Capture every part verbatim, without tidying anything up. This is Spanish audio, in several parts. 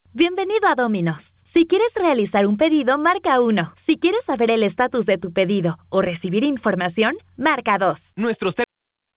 Bienvenido a Domino's. Si quieres realizar un pedido, marca uno. Si quieres saber el estatus de tu pedido o recibir información, marca dos. Nuestros te-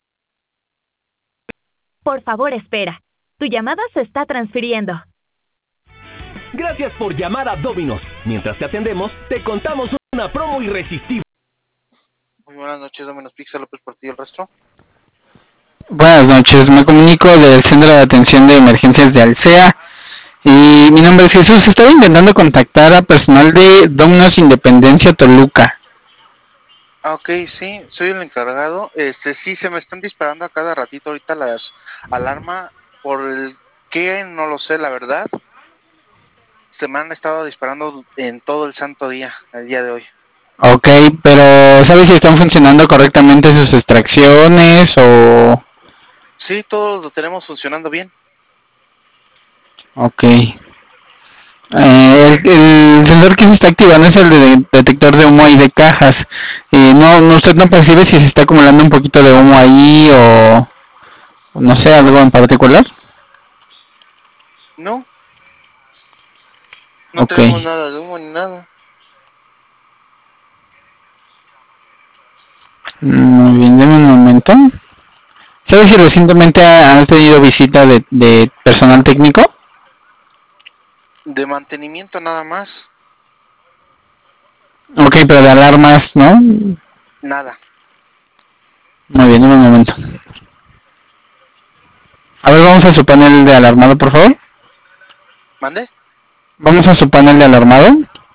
Por favor, espera. Tu llamada se está transfiriendo. Gracias por llamar a Domino's. Mientras te atendemos, te contamos una promo irresistible. Muy buenas noches, Domino's Pizza, López Portillo, el resto. Buenas noches, me comunico del Centro de Atención de Emergencias de Alsea y mi nombre es Jesús. Estaba intentando contactar a personal de Domino's Independencia Toluca. Ah, ok, sí, soy el encargado. Este, sí, se me están disparando a cada ratito ahorita las alarmas. Por el qué, no lo sé, la verdad. Se me han estado disparando en todo el santo día, el día de hoy. Ok, pero ¿sabes si están funcionando correctamente sus extracciones o...? Sí, todo lo tenemos funcionando bien. Ok. Eh, el, el sensor que se está activando es el de detector de humo y de cajas. Eh, no, no, usted no percibe si se está acumulando un poquito de humo ahí o... no sé, algo en particular. No, no Ok. tenemos nada de humo ni nada. Muy bien, deme un momento. ¿Sabes si recientemente ha- has tenido visita de, de personal técnico? De mantenimiento nada más, Ok, pero de alarmas, ¿no? nada. Muy bien, dame un momento. A ver, vamos a su panel de alarmado, por favor. ¿Mande? Vamos a su panel de alarmado.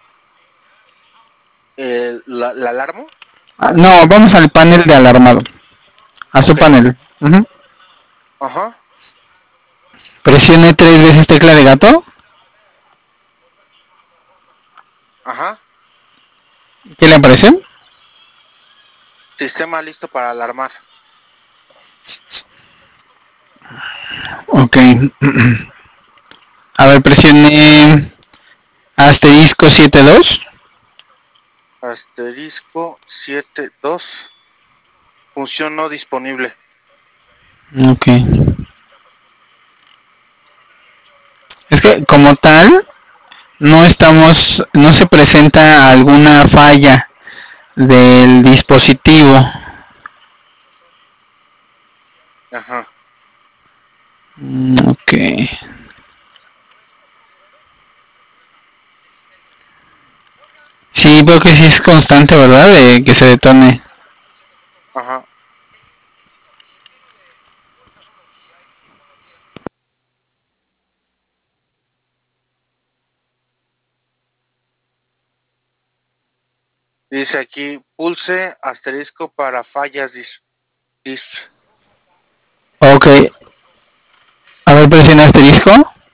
Eh, ¿la, la alarma? Ah, no, vamos al panel de alarmado. A su Ok, panel. Ujú. ajá, Presione tres veces tecla de gato. ajá. ¿Qué le aparece? Sistema listo para alarmar. Ok. A ver, presione asterisco siete dos. Asterisco siete dos. Función no disponible. Ok. Es que como tal, no estamos, no se presenta alguna falla del dispositivo. Ajá. Mm, ok. Sí, veo que sí es constante, ¿verdad? De que se detone. Ajá. Dice aquí, pulse asterisco para fallas dis, dis. Ok. A ver, presiona asterisco.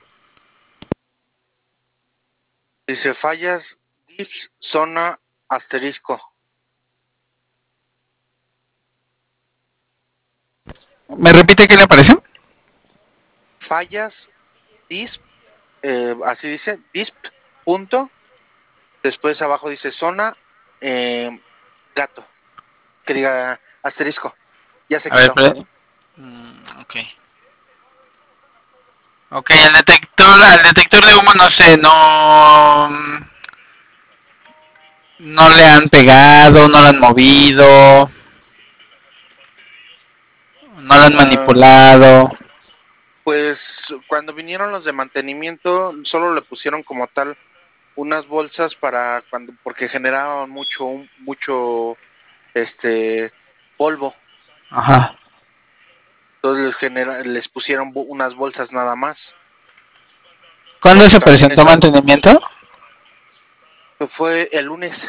Dice fallas dis zona asterisco. ¿Me repite qué le aparece? Fallas dis, eh, así dice, disp, punto. Después abajo dice zona eh, gato. Que diga asterisco. Ya se A ver, quitó. pre- mm, ok. Ok, el detector, al detector de humo no sé, no... no le han pegado, no lo han movido, no lo han Uh, manipulado. pues cuando vinieron los de mantenimiento, solo le pusieron como tal unas bolsas para cuando, porque generaban mucho, mucho, este, polvo. Ajá. Entonces les, genera, les pusieron unas bolsas nada más, ¿Cuándo porque se también presentó eso mantenimiento? fue el lunes,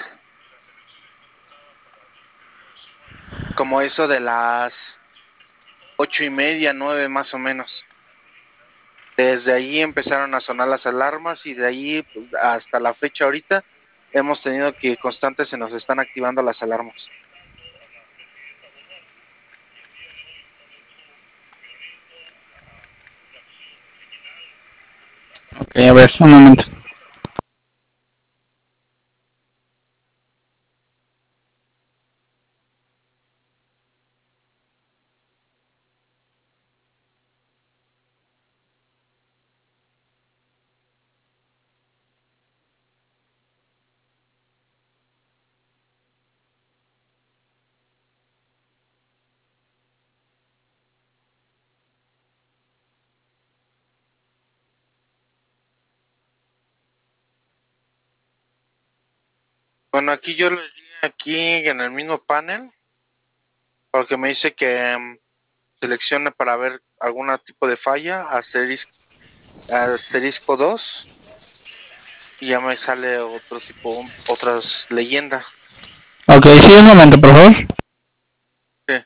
como eso de las ocho y media, nueve más o menos. Desde ahí empezaron a sonar las alarmas y de ahí pues, hasta la fecha ahorita hemos tenido que constantes se nos están activando las alarmas. Ok, a ver, un momento. Bueno, aquí yo le di aquí en el mismo panel, porque me dice que um, seleccione para ver algún tipo de falla, asterisco, asterisco dos, y ya me sale otro tipo, otras leyendas. Ok, sí, un momento, por favor. Sí.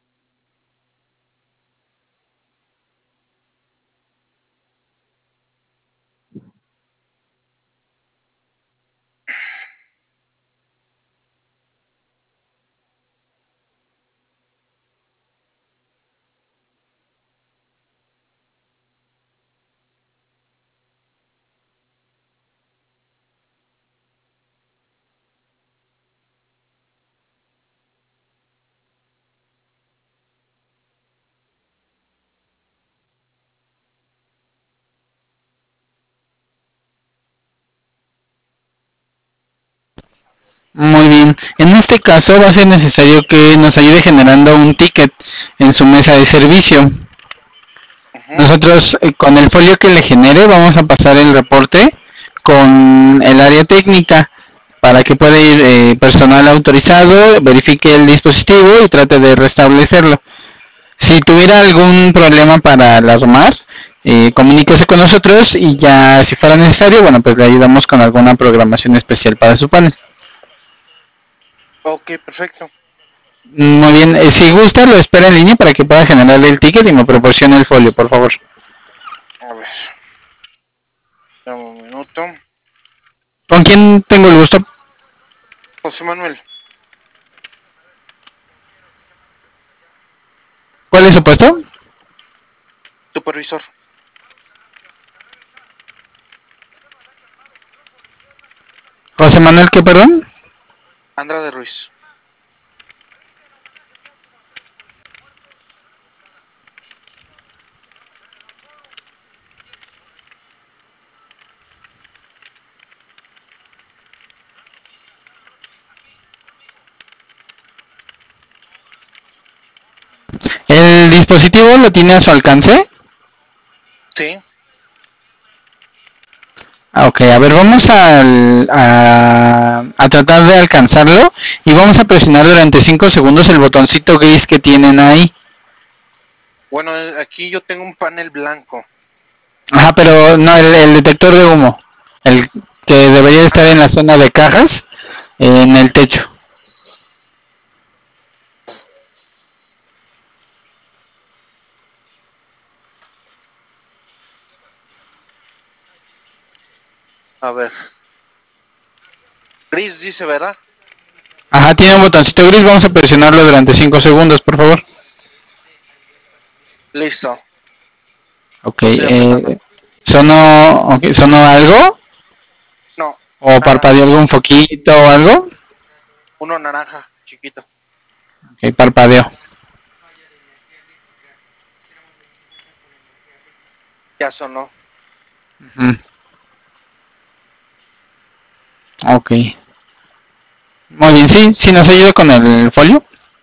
Muy bien. En este caso va a ser necesario que nos ayude generando un ticket en su mesa de servicio. Uh-huh. Nosotros eh, con el folio que le genere vamos a pasar el reporte con el área técnica para que pueda ir eh, personal autorizado, verifique el dispositivo y trate de restablecerlo. Si tuviera algún problema para alarmar, eh, comuníquese con nosotros y ya si fuera necesario, bueno, pues le ayudamos con alguna programación especial para su panel. Ok, perfecto. Muy bien, eh, si gusta lo espera en línea para que pueda generarle el ticket y me proporcione el folio, por favor. A ver. Dame un minuto. ¿Con quién tengo el gusto? José Manuel. ¿Cuál es su puesto? Supervisor. José Manuel, ¿qué, perdón? Andrade Ruiz. ¿El dispositivo lo tiene a su alcance? Sí. Ah, ok, a ver, vamos a, a, a tratar de alcanzarlo y vamos a presionar durante cinco segundos el botoncito gris que tienen ahí. Bueno, aquí yo tengo un panel blanco. Ajá, pero no, el, el detector de humo, el que debería estar en la zona de cajas, en el techo. A ver. Gris dice, ¿verdad? Ajá, tiene un botoncito gris, vamos a presionarlo durante cinco segundos, por favor. Listo. Ok, Lo estoy apretando. eh, ¿sonó, okay, ¿sonó algo? No, ¿O nada. parpadeó algún foquito o algo? Uno naranja, chiquito. Ok, parpadeó. Ya sonó. Uh-huh. Ok. Muy bien, sí, sí nos ayuda con el folio.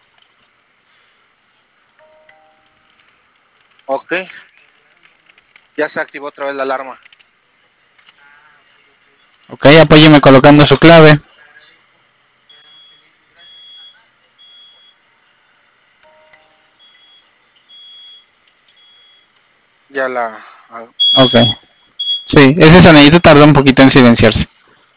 Ok. Ya se activó otra vez la alarma. Ok, apóyeme colocando su clave. Ya la... Ok. Sí, ese sonidito tardó un poquito en silenciarse.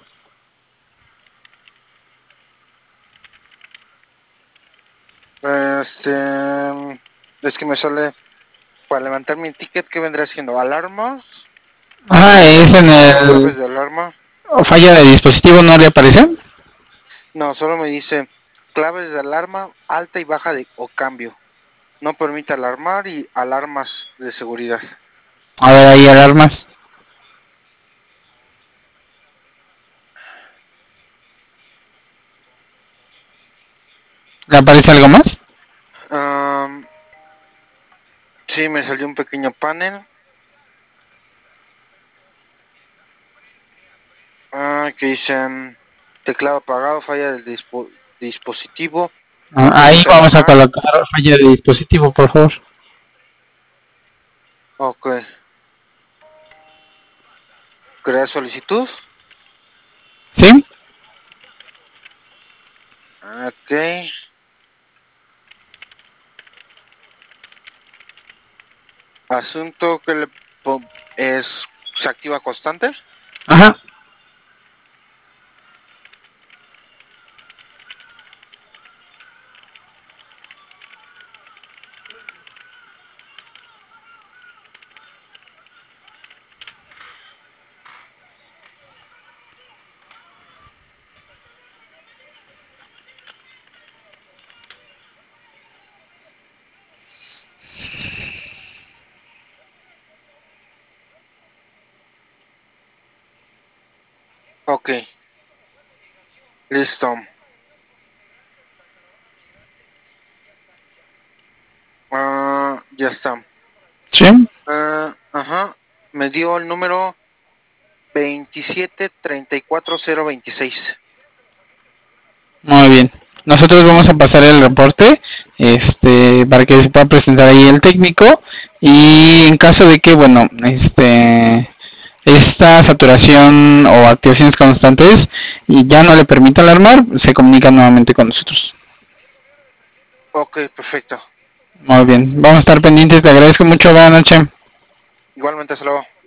Este... Es que me sale... Para levantar mi ticket, ¿qué vendrá siendo? ¿Alarmas? Ah, es en ¿O el... claves de alarma? ¿O falla de dispositivo no le aparece? No, solo me dice claves de alarma alta y baja de, o cambio. No permite alarmar y alarmas de seguridad. A ver, ahí alarmas. ¿Le aparece algo más? Um, sí, me salió un pequeño panel. Ah, que dice teclado apagado, falla del dispo dispositivo. No Ah, ahí permite vamos a alarmar. colocar falla de dispositivo, por favor. Ok. Crear solicitud. ¿Sí? Ok. Asunto que le es se activa constante. Ajá. Ok. Listo. Uh, ya está. Sí. Uh, ajá. Me dio el número veintisiete treinta y cuatro cero veintiséis. Muy bien. Nosotros vamos a pasar el reporte, este, para que se pueda presentar ahí el técnico, y en caso de que, bueno, este, esta saturación o activaciones constantes y ya no le permita alarmar, se comunica nuevamente con nosotros. Ok, perfecto. Muy bien. Vamos a estar pendientes. Te agradezco mucho. Buenas noches. Igualmente, hasta luego.